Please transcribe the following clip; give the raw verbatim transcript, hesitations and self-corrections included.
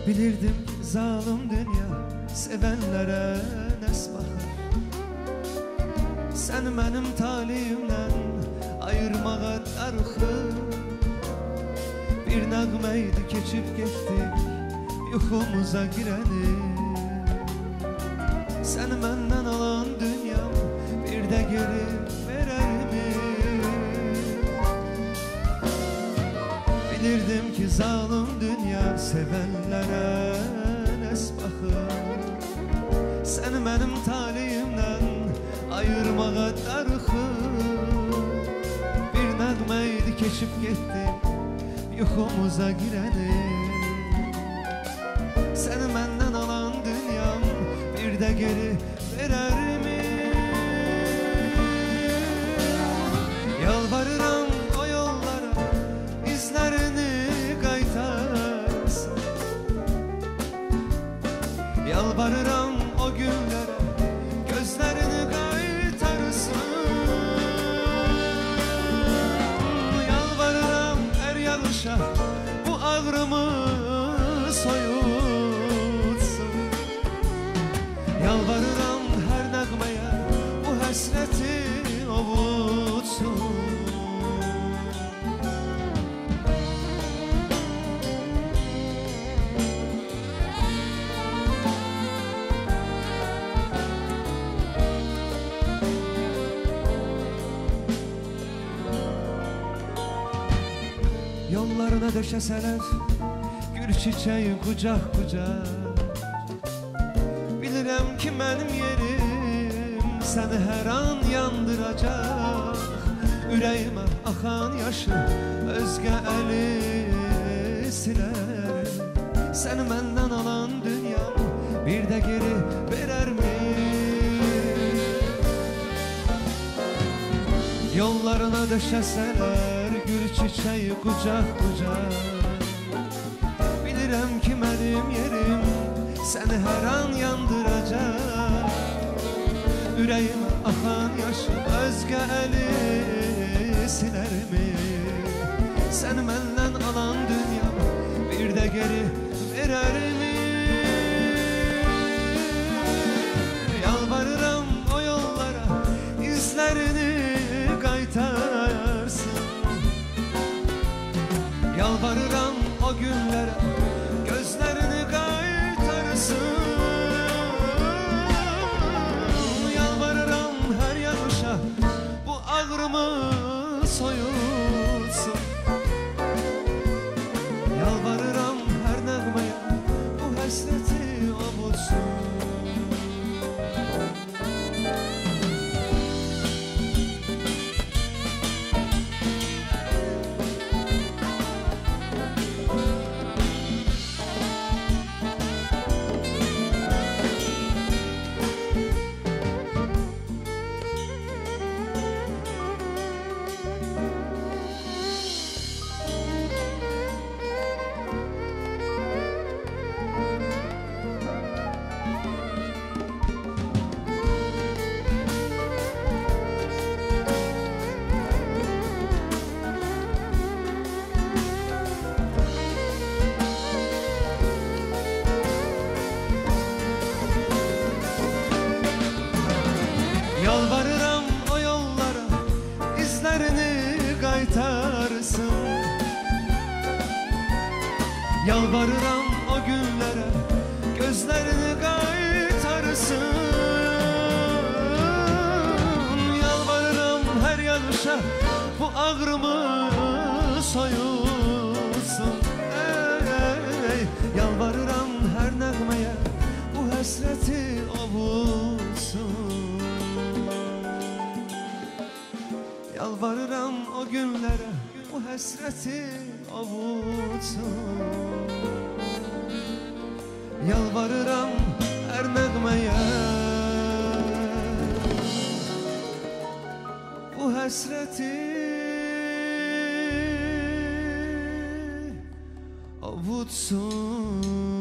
Bilirdim zalim dünya sevenlərə nəs baxır. Səni mənim taliyimdən ayırmağa darıxır. Bir nəğmə idi keçib getdik yuxumuza girəni. Səni məndən alan dünyam bir də geri verərmi? Bilirdim ki zalim dünya sevənlərə nəs baxır. Səni mənim taliyimdən ayırmağa darıxır. Bir nəğmə idi keçib getdik yuxumuza girəni. Səni məndən alan dünyam bir də geri verərmi? Yalvarıram o yollara izlərini qaytarsın. Yalvarıram o günlərə gözlərini qaytarsın. Yalvarıram hər yağışa bu ağrımı soyutsun. Yalvarıram hər nəğməyə bu həsrəti ovutsun. Yollarına döşəsələr gül çiçeği kucak kucak. Bilirəm ki mənim yerim səni hər an yandıracaq. Ürəyimə axan yaşı özgə əli silər. Səni məndən alan dünyam bir də geri verərmi? Yollarına döşəsələr gül çiçeği kucak kucak. Bilirəm ki mənim yerim səni hər an yandıracaq. Ürəyimə axan yaşı özgə əli silərmi? Səni məndən alan dünyam bir də geri verərmi? Yalvarıram o yollara izlərini qaytarsın. Yalvarıram o günlərə gözlərini qaytarsın. Yalvarıram hər yağışa bu ağrımı soyutsun. Yalvarıram hər nəğməyə bu həsrəti ovutsun. Yalvarıram o yollara izlərini qaytarsın. Yalvarıram o günlərə gözlərini qaytarsın. Yalvarıram hər yağışa bu ağrımı soyutsun. Ey, yalvarıram hər nəğməyə bu həsrəti ovutsun. Yalvarıram o günlərə bu həsrəti ovutsun. Yalvarıram hər nəğməyə bu həsrəti ovutsun.